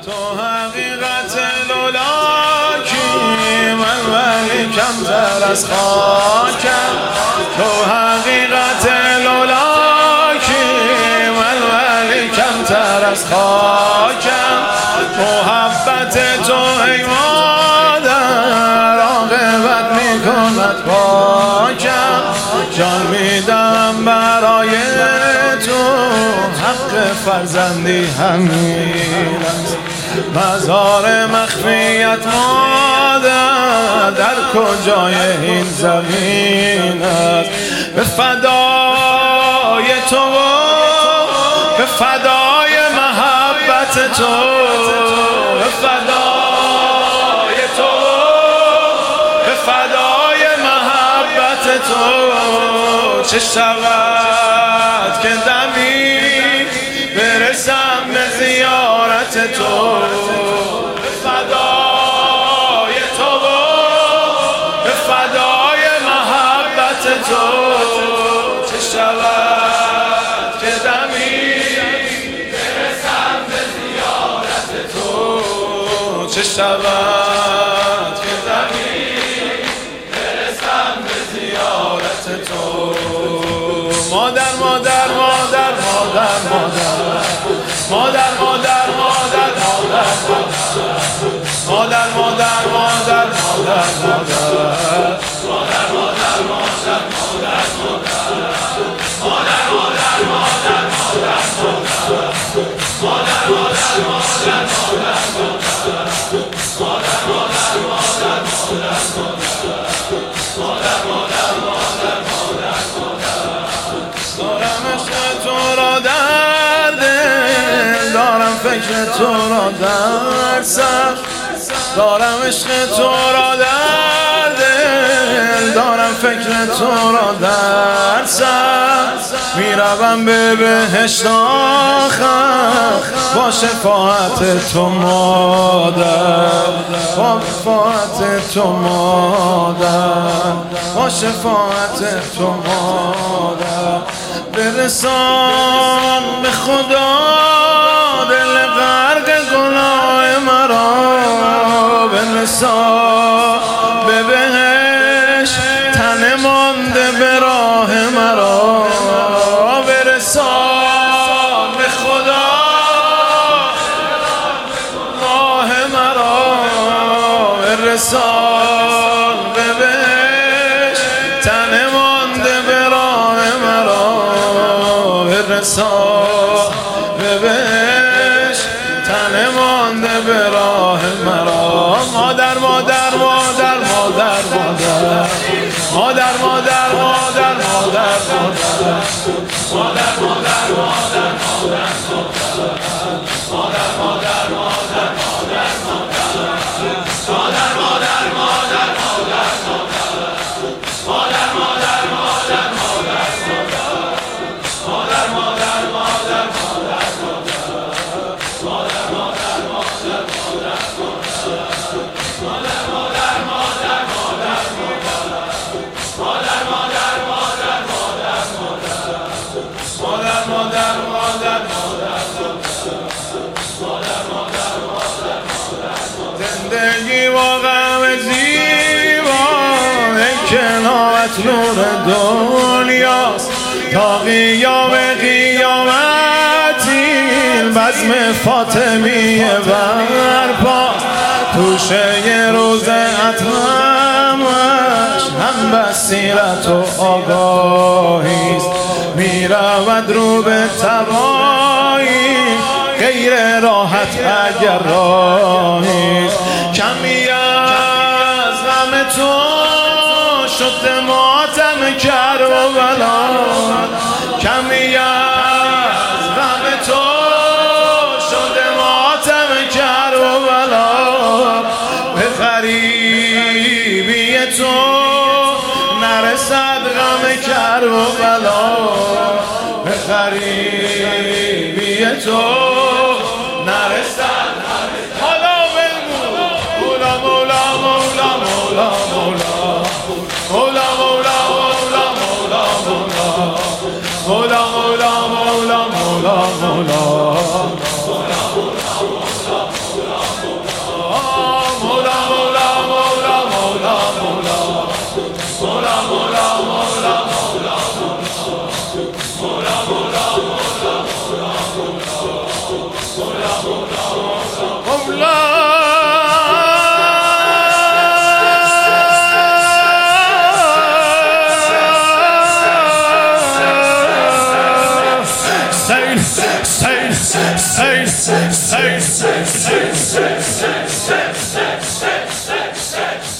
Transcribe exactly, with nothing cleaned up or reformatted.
تو حقیقت لولاکی، من ولی کمتر از خاکم. تو حقیقت لولاکی، من ولی کمتر از خاکم. محبت تو ای مادر عاقبت میکند پاکم. جان میدم برای تو، حق فرزندی همین است. مزار مخفیت مادر در کجای این زمین است. به فدای تو، به فدای محبت تو، به فدای تو، به فدای محبت تو. چه شود که دمی برسم به زیارت تو. به فدای تو، به فدای محبت تو. چه شود که دمی برسم به زیارت تو. چه شود که دمی برسم به زیارت تو. مادر مادر مادر مادر مادر مادر مادر مادر مادر مادر مادر مادر فکر تو را در سر دارم، عشق تو را در دل دارم، فکر تو را در سر. میروم به بهشت آخر با شفاعت تو مادر، با شفاعت تو مادر، با شفاعت تو مادر. برسان به خدا دل غرق گناه مرا، برسان به بهشت تن مانده به راه مرا. برسان به خدا راه مرا، برسان به بهشت تن مانده به راه مرا. برسان به بهشت تن مانده به راه مرا. مادر مادر مادر مادر مادر مادر مادر مادر مادر مادر مادر مادر مادر زندگی با غم زیبا ای کنارت نور دنیاست. تا قیام قیامتی بزم فاطمیه برپا. توشه روز اتمامش هم بصیرت و آگاهیست. میرود رو به تبایی غیر راحت اگر راهیست. کمی از غم تو شد ماتم کربلا، کمی از غم تو شد ماتم کربلا. به غریبی تو نرسد غم کربلا، به غریبی تو نرسد. حالا بگو مولا مولا مولا مولا مولا مولا مولا مولا مولا مولا مولا مولا مولا مولا مولا مولا hey, hey, hey, hey, hey, hey, hey, hey, hey, hey.